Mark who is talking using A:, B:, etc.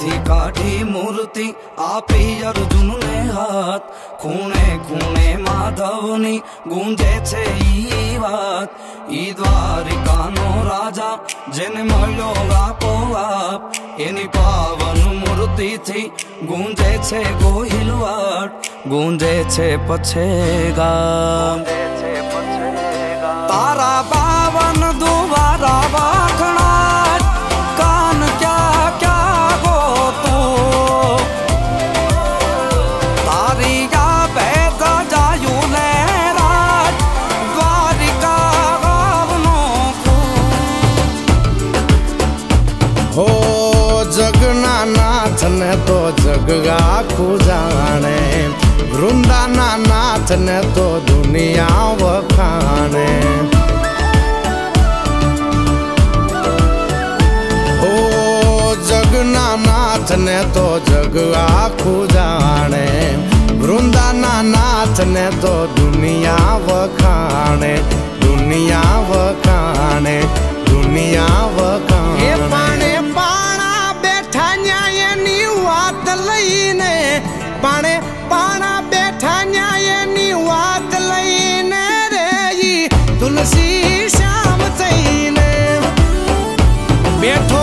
A: थी काढ़ी मूर्ति आपी अर्जुन ने हाथ खूणे खूणे माधवनी गूंजे छे ई वात ई द्वारिकानो राजा जेने मळ्यो आपो-आप एनी पावन मूर्ति थी गूंजे छे गोहिलवाट गूंजे छे पछे गाम तारा बावन दुबारा वाखणा कान क्या क्या गो तू तारी या बैठ जायू ले राज द्वारिका गावनो
B: हो जगना नाथ ने तो जग आखू जाने वृंदाना नाथ ने तो दुनिया वखाने हो जगना नाथ ने तो जग आखू जाने वृंदाना नाथ ने तो दुनिया वखाने दुनिया वखाने दुनिया वखाने पाने पाना बैठा न्याय नी वात लईने पाने पाना बैठा न्याय नी वात लईने रे तुलसी श्याम थईने बैठो